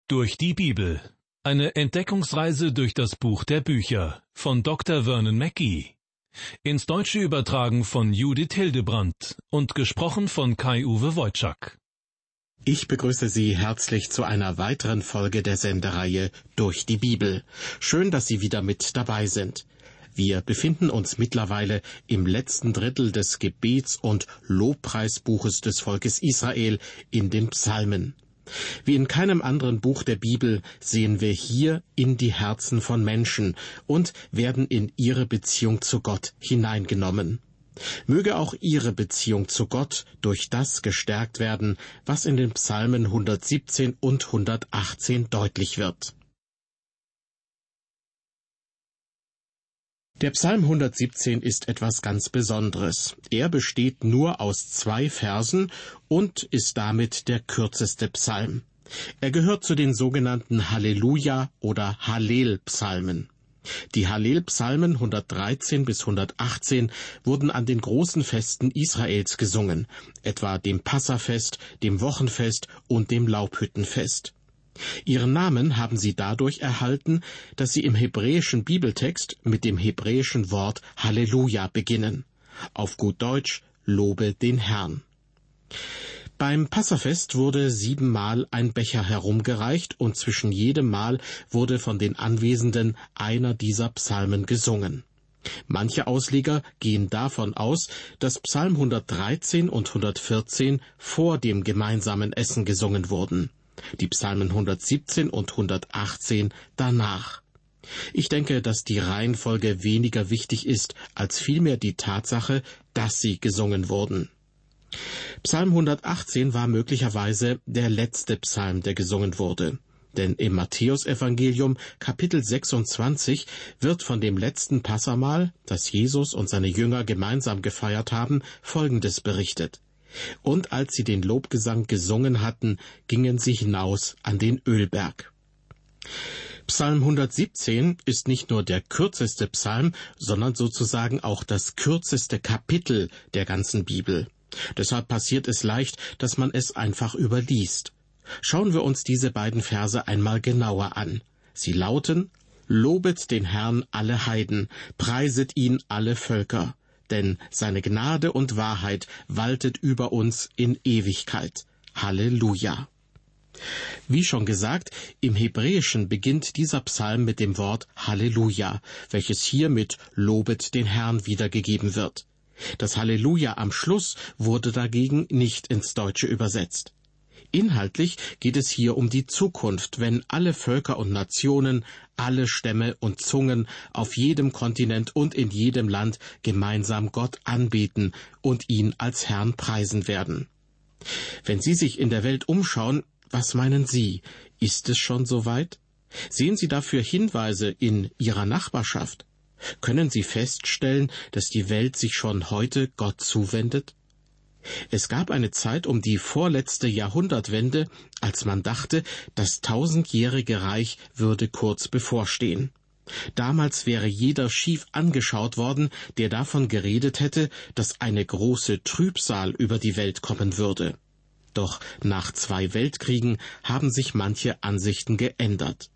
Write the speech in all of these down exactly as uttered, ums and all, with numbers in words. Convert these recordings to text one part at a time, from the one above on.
Durch die Bibel. Eine Entdeckungsreise durch das Buch der Bücher von Doktor Vernon Mackey. Ins Deutsche übertragen von Judith Hildebrandt und gesprochen von Kai-Uwe Wojczak. Ich begrüße Sie herzlich zu einer weiteren Folge der Sendereihe Durch die Bibel. Schön, dass Sie wieder mit dabei sind. Wir befinden uns mittlerweile im letzten Drittel des Gebets- und Lobpreisbuches des Volkes Israel in den Psalmen. Wie in keinem anderen Buch der Bibel sehen wir hier in die Herzen von Menschen und werden in ihre Beziehung zu Gott hineingenommen. Möge auch Ihre Beziehung zu Gott durch das gestärkt werden, was in den Psalmen hundertsiebzehn und hundertachtzehn deutlich wird. Der Psalm hundertsiebzehn ist etwas ganz Besonderes. Er besteht nur aus zwei Versen und ist damit der kürzeste Psalm. Er gehört zu den sogenannten Halleluja- oder Hallel-Psalmen. Die Hallel-Psalmen hundertdreizehn bis hundertachtzehn wurden an den großen Festen Israels gesungen, etwa dem Passafest, dem Wochenfest und dem Laubhüttenfest. Ihren Namen haben sie dadurch erhalten, dass sie im hebräischen Bibeltext mit dem hebräischen Wort Halleluja beginnen. Auf gut Deutsch, lobe den Herrn. Beim Passafest wurde siebenmal ein Becher herumgereicht und zwischen jedem Mal wurde von den Anwesenden einer dieser Psalmen gesungen. Manche Ausleger gehen davon aus, dass Psalm hundertdreizehn und hundertvierzehn vor dem gemeinsamen Essen gesungen wurden. Die Psalmen hundertsiebzehn und hundertachtzehn danach. Ich denke, dass die Reihenfolge weniger wichtig ist, als vielmehr die Tatsache, dass sie gesungen wurden. Psalm hundertachtzehn war möglicherweise der letzte Psalm, der gesungen wurde. Denn im Matthäusevangelium Kapitel sechsundzwanzig wird von dem letzten Passahmahl, das Jesus und seine Jünger gemeinsam gefeiert haben, Folgendes berichtet. Und als sie den Lobgesang gesungen hatten, gingen sie hinaus an den Ölberg. Psalm hundertsiebzehn ist nicht nur der kürzeste Psalm, sondern sozusagen auch das kürzeste Kapitel der ganzen Bibel. Deshalb passiert es leicht, dass man es einfach überliest. Schauen wir uns diese beiden Verse einmal genauer an. Sie lauten: Lobet den Herrn alle Heiden, preiset ihn alle Völker. Denn seine Gnade und Wahrheit waltet über uns in Ewigkeit. Halleluja. Wie schon gesagt, im Hebräischen beginnt dieser Psalm mit dem Wort Halleluja, welches hier mit Lobet den Herrn wiedergegeben wird. Das Halleluja am Schluss wurde dagegen nicht ins Deutsche übersetzt. Inhaltlich geht es hier um die Zukunft, wenn alle Völker und Nationen, alle Stämme und Zungen auf jedem Kontinent und in jedem Land gemeinsam Gott anbeten und ihn als Herrn preisen werden. Wenn Sie sich in der Welt umschauen, was meinen Sie? Ist es schon soweit? Sehen Sie dafür Hinweise in Ihrer Nachbarschaft? Können Sie feststellen, dass die Welt sich schon heute Gott zuwendet? Es gab eine Zeit um die vorletzte Jahrhundertwende, als man dachte, das tausendjährige Reich würde kurz bevorstehen. Damals wäre jeder schief angeschaut worden, der davon geredet hätte, dass eine große Trübsal über die Welt kommen würde. Doch nach zwei Weltkriegen haben sich manche Ansichten geändert.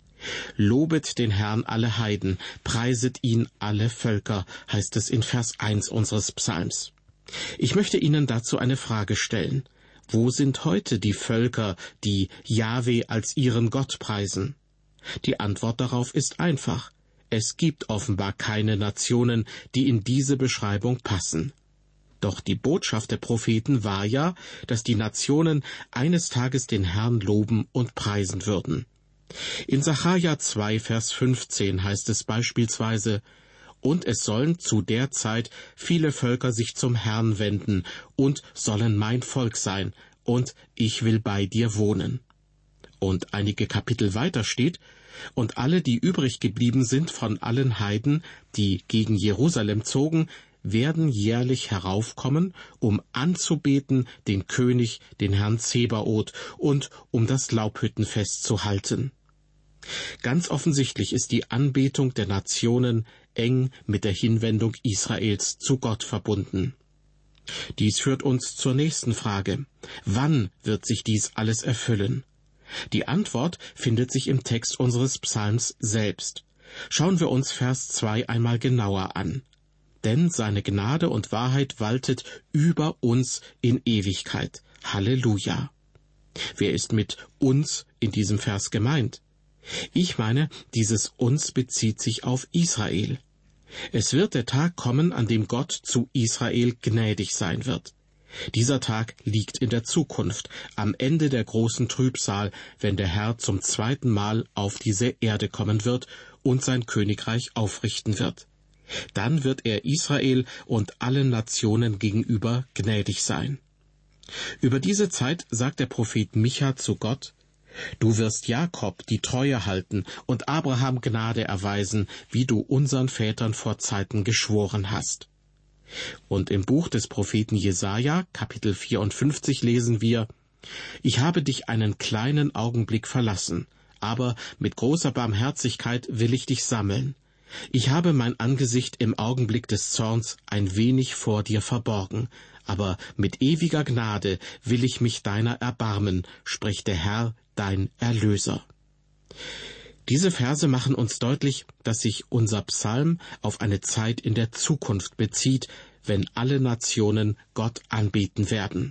Lobet den Herrn alle Heiden, preiset ihn alle Völker, heißt es in Vers eins unseres Psalms. Ich möchte Ihnen dazu eine Frage stellen. Wo sind heute die Völker, die Jahwe als ihren Gott preisen? Die Antwort darauf ist einfach. Es gibt offenbar keine Nationen, die in diese Beschreibung passen. Doch die Botschaft der Propheten war ja, dass die Nationen eines Tages den Herrn loben und preisen würden. In Sacharja zwei, Vers fünfzehn heißt es beispielsweise: Und es sollen zu der Zeit viele Völker sich zum Herrn wenden und sollen mein Volk sein, und ich will bei dir wohnen. Und einige Kapitel weiter steht: Und alle, die übrig geblieben sind von allen Heiden, die gegen Jerusalem zogen, werden jährlich heraufkommen, um anzubeten den König, den Herrn Zebaoth, und um das Laubhüttenfest zu halten. Ganz offensichtlich ist die Anbetung der Nationen eng mit der Hinwendung Israels zu Gott verbunden. Dies führt uns zur nächsten Frage. Wann wird sich dies alles erfüllen? Die Antwort findet sich im Text unseres Psalms selbst. Schauen wir uns Vers zwei einmal genauer an. Denn seine Gnade und Wahrheit waltet über uns in Ewigkeit. Halleluja. Wer ist mit uns in diesem Vers gemeint? Ich meine, dieses uns bezieht sich auf Israel. Es wird der Tag kommen, an dem Gott zu Israel gnädig sein wird. Dieser Tag liegt in der Zukunft, am Ende der großen Trübsal, wenn der Herr zum zweiten Mal auf diese Erde kommen wird und sein Königreich aufrichten wird. Dann wird er Israel und allen Nationen gegenüber gnädig sein. Über diese Zeit sagt der Prophet Micha zu Gott: Du wirst Jakob die Treue halten und Abraham Gnade erweisen, wie du unseren Vätern vor Zeiten geschworen hast. Und im Buch des Propheten Jesaja, Kapitel vierundfünfzig, lesen wir: Ich habe dich einen kleinen Augenblick verlassen, aber mit großer Barmherzigkeit will ich dich sammeln. Ich habe mein Angesicht im Augenblick des Zorns ein wenig vor dir verborgen, aber mit ewiger Gnade will ich mich deiner erbarmen, spricht der Herr, dein Erlöser. Diese Verse machen uns deutlich, dass sich unser Psalm auf eine Zeit in der Zukunft bezieht, wenn alle Nationen Gott anbeten werden.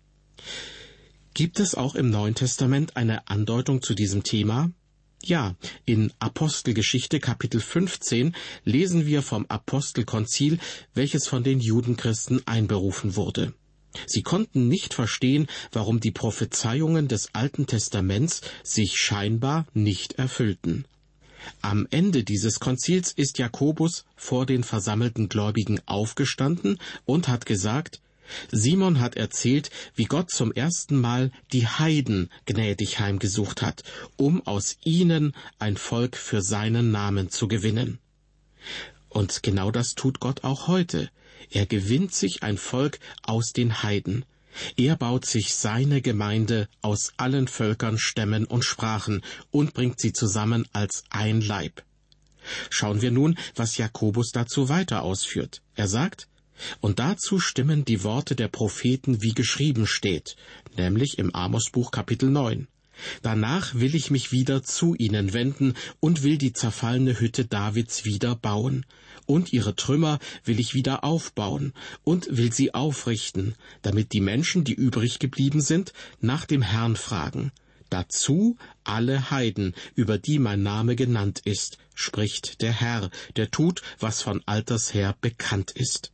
Gibt es auch im Neuen Testament eine Andeutung zu diesem Thema? Ja, in Apostelgeschichte Kapitel fünfzehn lesen wir vom Apostelkonzil, welches von den Judenchristen einberufen wurde. Sie konnten nicht verstehen, warum die Prophezeiungen des Alten Testaments sich scheinbar nicht erfüllten. Am Ende dieses Konzils ist Jakobus vor den versammelten Gläubigen aufgestanden und hat gesagt: Simon hat erzählt, wie Gott zum ersten Mal die Heiden gnädig heimgesucht hat, um aus ihnen ein Volk für seinen Namen zu gewinnen. Und genau das tut Gott auch heute. Er gewinnt sich ein Volk aus den Heiden. Er baut sich seine Gemeinde aus allen Völkern, Stämmen und Sprachen und bringt sie zusammen als ein Leib. Schauen wir nun, was Jakobus dazu weiter ausführt. Er sagt: Und dazu stimmen die Worte der Propheten, wie geschrieben steht, nämlich im Amosbuch Kapitel neun. Danach will ich mich wieder zu ihnen wenden und will die zerfallene Hütte Davids wieder bauen. Und ihre Trümmer will ich wieder aufbauen und will sie aufrichten, damit die Menschen, die übrig geblieben sind, nach dem Herrn fragen. Dazu alle Heiden, über die mein Name genannt ist, spricht der Herr, der tut, was von alters her bekannt ist.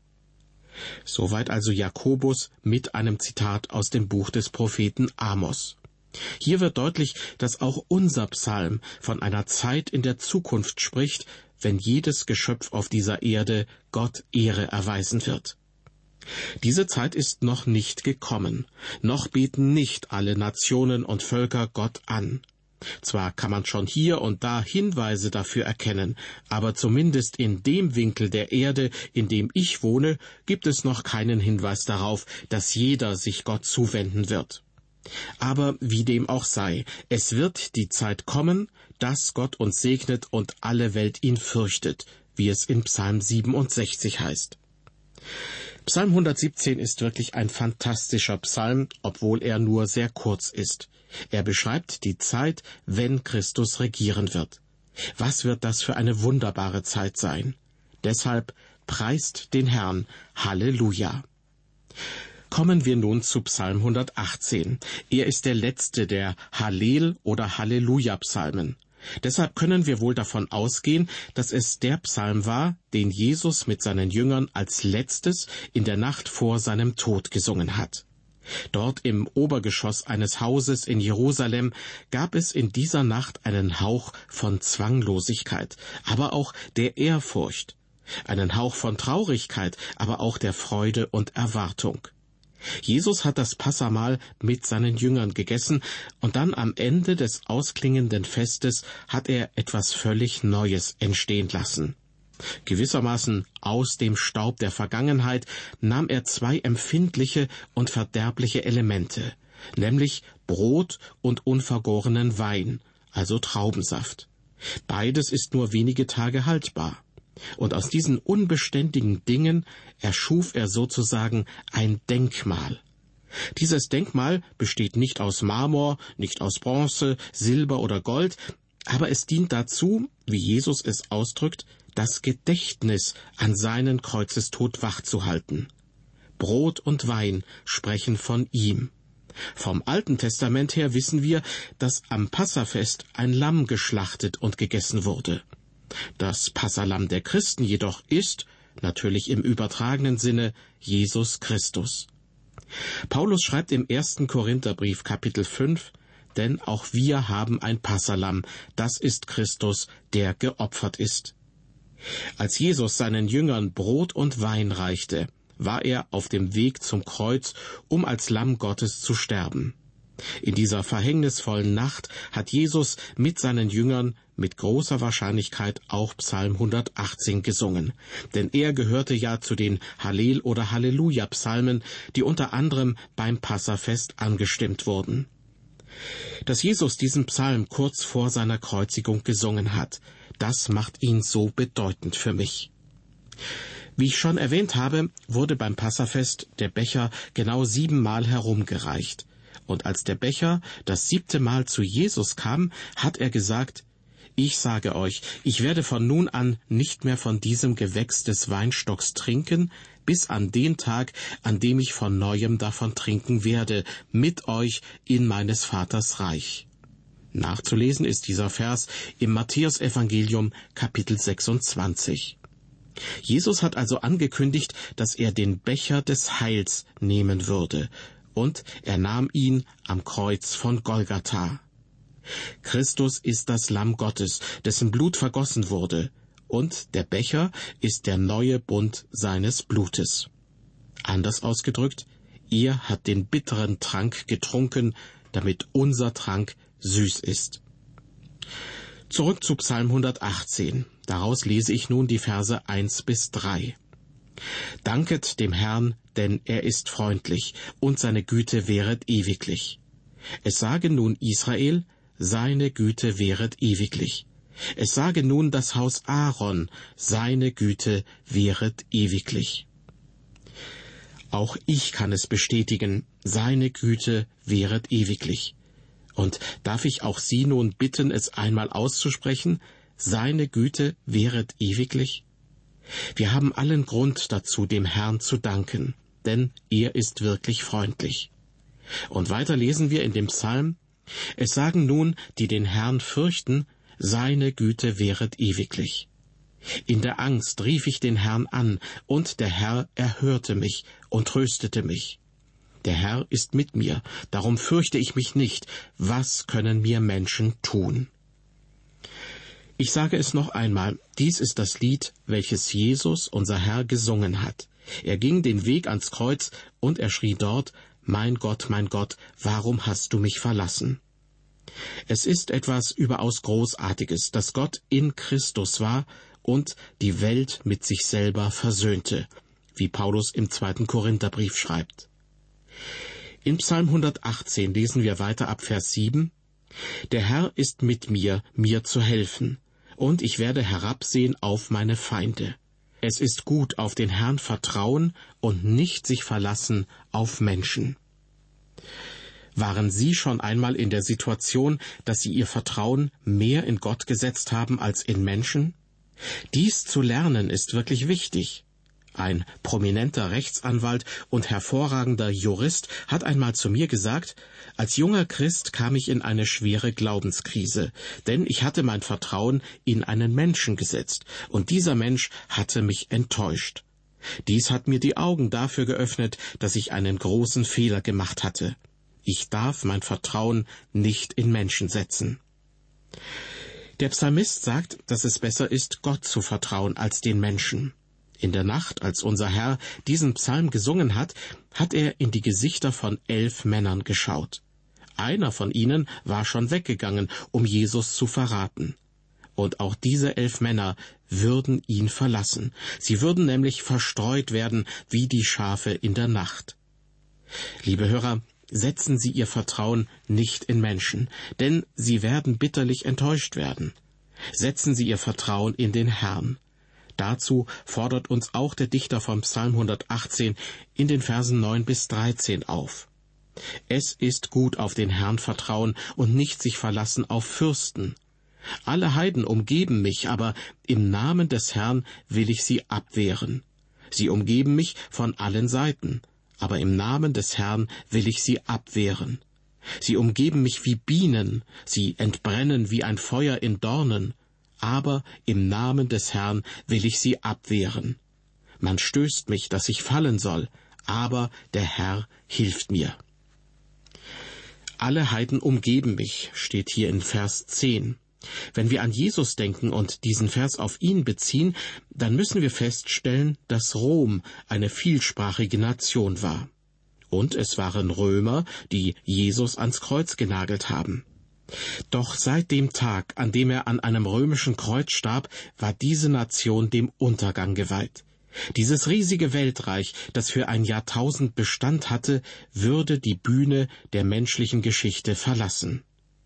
Soweit also Jakobus mit einem Zitat aus dem Buch des Propheten Amos. Hier wird deutlich, dass auch unser Psalm von einer Zeit in der Zukunft spricht, wenn jedes Geschöpf auf dieser Erde Gott Ehre erweisen wird. Diese Zeit ist noch nicht gekommen, noch beten nicht alle Nationen und Völker Gott an. Zwar kann man schon hier und da Hinweise dafür erkennen, aber zumindest in dem Winkel der Erde, in dem ich wohne, gibt es noch keinen Hinweis darauf, dass jeder sich Gott zuwenden wird. Aber wie dem auch sei, es wird die Zeit kommen, dass Gott uns segnet und alle Welt ihn fürchtet, wie es in Psalm siebenundsechzig heißt. Psalm hundertsiebzehn ist wirklich ein fantastischer Psalm, obwohl er nur sehr kurz ist. Er beschreibt die Zeit, wenn Christus regieren wird. Was wird das für eine wunderbare Zeit sein? Deshalb preist den Herrn. Halleluja! Kommen wir nun zu Psalm hundertachtzehn. Er ist der letzte der Hallel- oder Halleluja-Psalmen. Deshalb können wir wohl davon ausgehen, dass es der Psalm war, den Jesus mit seinen Jüngern als letztes in der Nacht vor seinem Tod gesungen hat. Dort im Obergeschoss eines Hauses in Jerusalem gab es in dieser Nacht einen Hauch von Zwanglosigkeit, aber auch der Ehrfurcht, einen Hauch von Traurigkeit, aber auch der Freude und Erwartung. Jesus hat das Passahmahl mit seinen Jüngern gegessen, und dann am Ende des ausklingenden Festes hat er etwas völlig Neues entstehen lassen. Gewissermaßen aus dem Staub der Vergangenheit nahm er zwei empfindliche und verderbliche Elemente, nämlich Brot und unvergorenen Wein, also Traubensaft. Beides ist nur wenige Tage haltbar. Und aus diesen unbeständigen Dingen erschuf er sozusagen ein Denkmal. Dieses Denkmal besteht nicht aus Marmor, nicht aus Bronze, Silber oder Gold, aber es dient dazu, wie Jesus es ausdrückt, das Gedächtnis an seinen Kreuzestod wachzuhalten. Brot und Wein sprechen von ihm. Vom Alten Testament her wissen wir, dass am Passafest ein Lamm geschlachtet und gegessen wurde. Das Passalamm der Christen jedoch ist, natürlich im übertragenen Sinne, Jesus Christus. Paulus schreibt im ersten Korintherbrief Kapitel fünf, denn auch wir haben ein Passalamm, das ist Christus, der geopfert ist. Als Jesus seinen Jüngern Brot und Wein reichte, war er auf dem Weg zum Kreuz, um als Lamm Gottes zu sterben. In dieser verhängnisvollen Nacht hat Jesus mit seinen Jüngern mit großer Wahrscheinlichkeit auch Psalm hundertachtzehn gesungen, denn er gehörte ja zu den Hallel- oder Halleluja-Psalmen, die unter anderem beim Passafest angestimmt wurden. Dass Jesus diesen Psalm kurz vor seiner Kreuzigung gesungen hat, das macht ihn so bedeutend für mich. Wie ich schon erwähnt habe, wurde beim Passafest der Becher genau siebenmal herumgereicht. Und als der Becher das siebte Mal zu Jesus kam, hat er gesagt, »Ich sage euch, ich werde von nun an nicht mehr von diesem Gewächs des Weinstocks trinken, bis an den Tag, an dem ich von Neuem davon trinken werde, mit euch in meines Vaters Reich.« Nachzulesen ist dieser Vers im Matthäusevangelium Kapitel sechsundzwanzig. Jesus hat also angekündigt, dass er den Becher des Heils nehmen würde, und er nahm ihn am Kreuz von Golgatha. Christus ist das Lamm Gottes, dessen Blut vergossen wurde, und der Becher ist der neue Bund seines Blutes. Anders ausgedrückt, er hat den bitteren Trank getrunken, damit unser Trank süß ist. Zurück zu Psalm hundertachtzehn. Daraus lese ich nun die Verse eins bis drei. Danket dem Herrn, denn er ist freundlich, und seine Güte währet ewiglich. Es sage nun Israel, seine Güte währet ewiglich. Es sage nun das Haus Aaron, seine Güte währet ewiglich. Auch ich kann es bestätigen, seine Güte währet ewiglich. Und darf ich auch Sie nun bitten, es einmal auszusprechen, seine Güte währet ewiglich? Wir haben allen Grund dazu, dem Herrn zu danken, denn er ist wirklich freundlich. Und weiter lesen wir in dem Psalm, es sagen nun, die den Herrn fürchten, seine Güte währet ewiglich. In der Angst rief ich den Herrn an, und der Herr erhörte mich und tröstete mich. Der Herr ist mit mir, darum fürchte ich mich nicht. Was können mir Menschen tun? Ich sage es noch einmal, dies ist das Lied, welches Jesus, unser Herr, gesungen hat. Er ging den Weg ans Kreuz, und er schrie dort, »Mein Gott, mein Gott, warum hast du mich verlassen?« Es ist etwas überaus Großartiges, dass Gott in Christus war und die Welt mit sich selber versöhnte, wie Paulus im zweiten Korintherbrief schreibt. In Psalm hundertachtzehn lesen wir weiter ab Vers sieben, »Der Herr ist mit mir, mir zu helfen, und ich werde herabsehen auf meine Feinde. Es ist gut, auf den Herrn vertrauen und nicht sich verlassen auf Menschen.« Waren Sie schon einmal in der Situation, dass Sie Ihr Vertrauen mehr in Gott gesetzt haben als in Menschen? Dies zu lernen ist wirklich wichtig. Ein prominenter Rechtsanwalt und hervorragender Jurist hat einmal zu mir gesagt, als junger Christ kam ich in eine schwere Glaubenskrise, denn ich hatte mein Vertrauen in einen Menschen gesetzt, und dieser Mensch hatte mich enttäuscht. Dies hat mir die Augen dafür geöffnet, dass ich einen großen Fehler gemacht hatte. Ich darf mein Vertrauen nicht in Menschen setzen. Der Psalmist sagt, dass es besser ist, Gott zu vertrauen als den Menschen. In der Nacht, als unser Herr diesen Psalm gesungen hat, hat er in die Gesichter von elf Männern geschaut. Einer von ihnen war schon weggegangen, um Jesus zu verraten. Und auch diese elf Männer würden ihn verlassen. Sie würden nämlich verstreut werden wie die Schafe in der Nacht. Liebe Hörer, setzen Sie Ihr Vertrauen nicht in Menschen, denn Sie werden bitterlich enttäuscht werden. Setzen Sie Ihr Vertrauen in den Herrn. Dazu fordert uns auch der Dichter vom Psalm hundertachtzehn in den Versen neun bis dreizehn auf. Es ist gut auf den Herrn vertrauen und nicht sich verlassen auf Fürsten. Alle Heiden umgeben mich, aber im Namen des Herrn will ich sie abwehren. Sie umgeben mich von allen Seiten, aber im Namen des Herrn will ich sie abwehren. Sie umgeben mich wie Bienen, sie entbrennen wie ein Feuer in Dornen, aber im Namen des Herrn will ich sie abwehren. Man stößt mich, dass ich fallen soll, aber der Herr hilft mir. Alle Heiden umgeben mich, steht hier in Vers zehn. Wenn wir an Jesus denken und diesen Vers auf ihn beziehen, dann müssen wir feststellen, dass Rom eine vielsprachige Nation war. Und es waren Römer, die Jesus ans Kreuz genagelt haben. Doch seit dem Tag, an dem er an einem römischen Kreuz starb, war diese Nation dem Untergang geweiht. Dieses riesige Weltreich, das für ein Jahrtausend Bestand hatte, würde die Bühne der menschlichen Geschichte verlassen.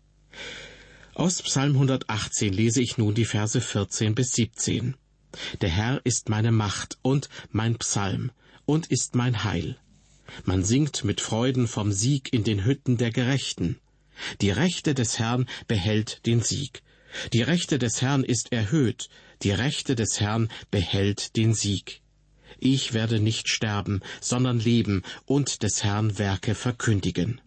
Aus Psalm hundertachtzehn lese ich nun die Verse vierzehn bis siebzehn. Der Herr ist meine Macht und mein Psalm und ist mein Heil. Man singt mit Freuden vom Sieg in den Hütten der Gerechten. Die Rechte des Herrn behält den Sieg. Die Rechte des Herrn ist erhöht. Die Rechte des Herrn behält den Sieg. Ich werde nicht sterben, sondern leben und des Herrn Werke verkündigen.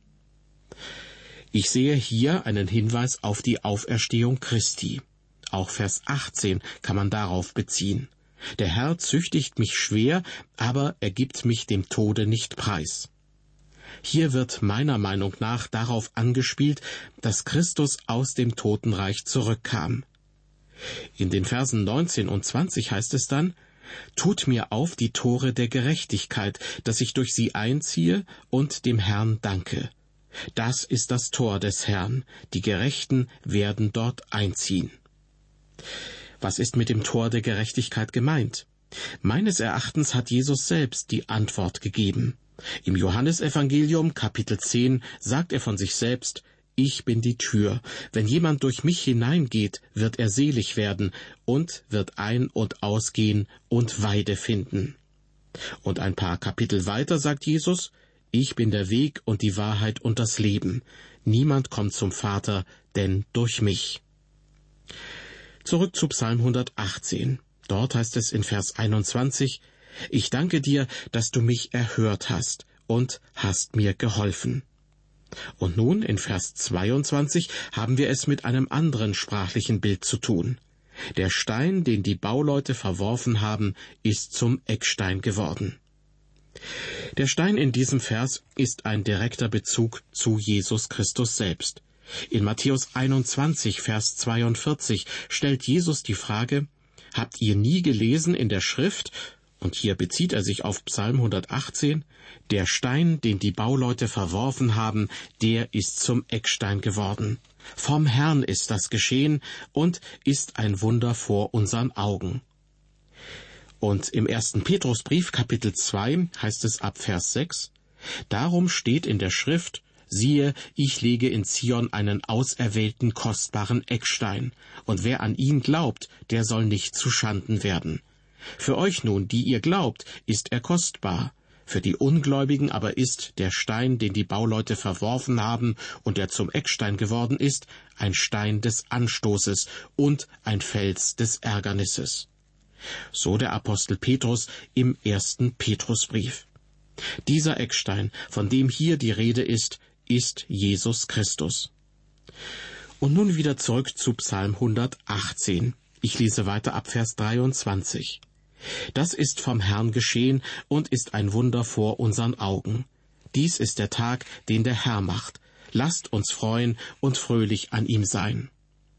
Ich sehe hier einen Hinweis auf die Auferstehung Christi. Auch Vers achtzehn kann man darauf beziehen. Der Herr züchtigt mich schwer, aber er gibt mich dem Tode nicht preis. Hier wird meiner Meinung nach darauf angespielt, dass Christus aus dem Totenreich zurückkam. In den Versen neunzehn und zwanzig heißt es dann: Tut mir auf die Tore der Gerechtigkeit, dass ich durch sie einziehe und dem Herrn danke. Das ist das Tor des Herrn, die Gerechten werden dort einziehen. Was ist mit dem Tor der Gerechtigkeit gemeint? Meines Erachtens hat Jesus selbst die Antwort gegeben. Im Johannesevangelium Kapitel zehn sagt er von sich selbst: Ich bin die Tür. Wenn jemand durch mich hineingeht, wird er selig werden und wird ein- und ausgehen und Weide finden. Und ein paar Kapitel weiter sagt Jesus: Ich bin der Weg und die Wahrheit und das Leben. Niemand kommt zum Vater, denn durch mich. Zurück zu Psalm hundertachtzehn. Dort heißt es in Vers einundzwanzig: Ich danke dir, dass du mich erhört hast und hast mir geholfen. Und nun in Vers zweiundzwanzig haben wir es mit einem anderen sprachlichen Bild zu tun. Der Stein, den die Bauleute verworfen haben, ist zum Eckstein geworden. Der Stein in diesem Vers ist ein direkter Bezug zu Jesus Christus selbst. In Matthäus einundzwanzig, Vers zweiundvierzig stellt Jesus die Frage: Habt ihr nie gelesen in der Schrift, und hier bezieht er sich auf Psalm hundertachtzehn, der Stein, den die Bauleute verworfen haben, der ist zum Eckstein geworden. Vom Herrn ist das geschehen und ist ein Wunder vor unseren Augen. Und im ersten Petrusbrief, Kapitel zwei, heißt es ab Vers sechs, Darum steht in der Schrift: Siehe, ich lege in Zion einen auserwählten, kostbaren Eckstein, und wer an ihn glaubt, der soll nicht zuschanden werden. Für euch nun, die ihr glaubt, ist er kostbar. Für die Ungläubigen aber ist der Stein, den die Bauleute verworfen haben und der zum Eckstein geworden ist, ein Stein des Anstoßes und ein Fels des Ärgernisses. So der Apostel Petrus im ersten Petrusbrief. Dieser Eckstein, von dem hier die Rede ist, ist Jesus Christus. Und nun wieder zurück zu Psalm hundertachtzehn. Ich lese weiter ab Vers dreiundzwanzig. Das ist vom Herrn geschehen und ist ein Wunder vor unseren Augen. Dies ist der Tag, den der Herr macht. Lasst uns freuen und fröhlich an ihm sein.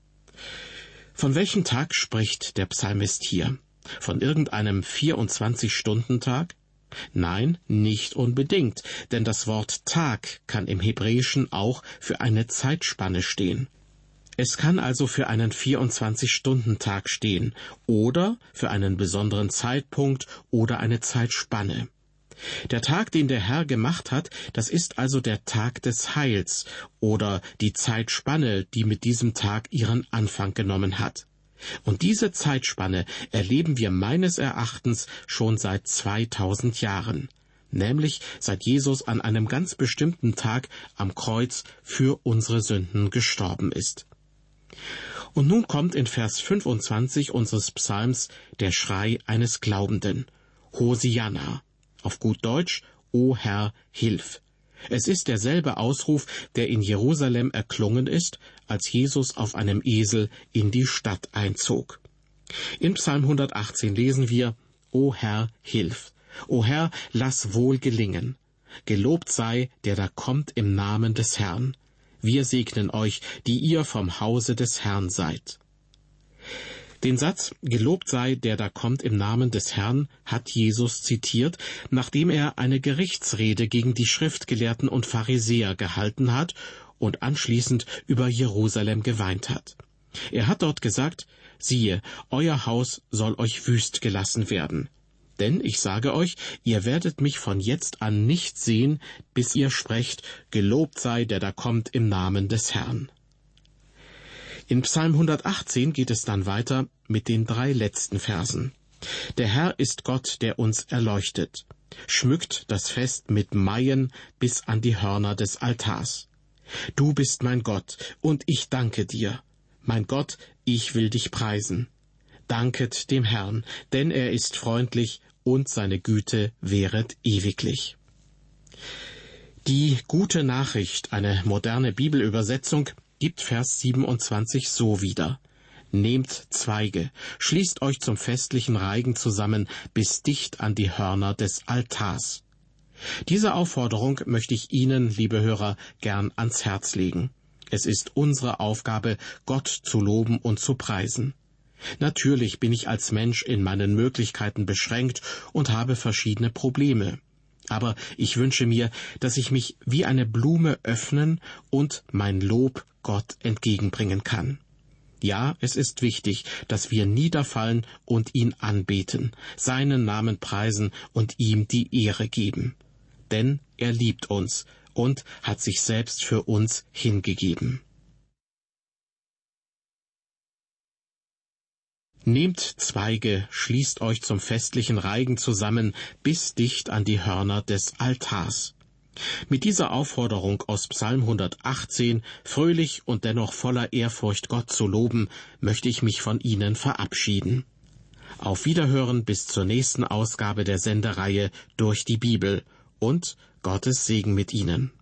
Von welchem Tag spricht der Psalmist hier? Von irgendeinem vierundzwanzig-Stunden-Tag? Nein, nicht unbedingt, denn das Wort Tag kann im Hebräischen auch für eine Zeitspanne stehen. Es kann also für einen vierundzwanzig-Stunden-Tag stehen oder für einen besonderen Zeitpunkt oder eine Zeitspanne. Der Tag, den der Herr gemacht hat, das ist also der Tag des Heils oder die Zeitspanne, die mit diesem Tag ihren Anfang genommen hat. Und diese Zeitspanne erleben wir meines Erachtens schon seit zweitausend Jahren. nämlich seit Jesus an einem ganz bestimmten Tag am Kreuz für unsere Sünden gestorben ist. Und nun kommt in Vers fünfundzwanzig unseres Psalms der Schrei eines Glaubenden. Hosianna, auf gut Deutsch, O Herr, hilf. Es ist derselbe Ausruf, der in Jerusalem erklungen ist, als Jesus auf einem Esel in die Stadt einzog. In Psalm hundertachtzehn lesen wir, O Herr, hilf. O Herr, lass wohl gelingen. Gelobt sei, der da kommt im Namen des Herrn. Wir segnen euch, die ihr vom Hause des Herrn seid. Den Satz, gelobt sei, der da kommt im Namen des Herrn, hat Jesus zitiert, nachdem er eine Gerichtsrede gegen die Schriftgelehrten und Pharisäer gehalten hat und anschließend über Jerusalem geweint hat. Er hat dort gesagt, siehe, euer Haus soll euch wüst gelassen werden. Denn ich sage euch, ihr werdet mich von jetzt an nicht sehen, bis ihr sprecht, gelobt sei, der da kommt im Namen des Herrn. In Psalm hundertachtzehn geht es dann weiter mit den drei letzten Versen. Der Herr ist Gott, der uns erleuchtet, schmückt das Fest mit Maien bis an die Hörner des Altars. Du bist mein Gott, und ich danke dir. Mein Gott, ich will dich preisen. Danket dem Herrn, denn er ist freundlich, und seine Güte währet ewiglich. Die gute Nachricht, eine moderne Bibelübersetzung, gibt Vers siebenundzwanzig so wieder. Nehmt Zweige, schließt euch zum festlichen Reigen zusammen, bis dicht an die Hörner des Altars. Diese Aufforderung möchte ich Ihnen, liebe Hörer, gern ans Herz legen. Es ist unsere Aufgabe, Gott zu loben und zu preisen. Natürlich bin ich als Mensch in meinen Möglichkeiten beschränkt und habe verschiedene Probleme. Aber ich wünsche mir, dass ich mich wie eine Blume öffnen und mein Lob Gott entgegenbringen kann. Ja, es ist wichtig, dass wir niederfallen und ihn anbeten, seinen Namen preisen und ihm die Ehre geben. Denn er liebt uns und hat sich selbst für uns hingegeben. Nehmt Zweige, schließt euch zum festlichen Reigen zusammen, bis dicht an die Hörner des Altars. Mit dieser Aufforderung aus Psalm hundertachtzehn, fröhlich und dennoch voller Ehrfurcht Gott zu loben, möchte ich mich von Ihnen verabschieden. Auf Wiederhören bis zur nächsten Ausgabe der Sendereihe Durch die Bibel und Gottes Segen mit Ihnen.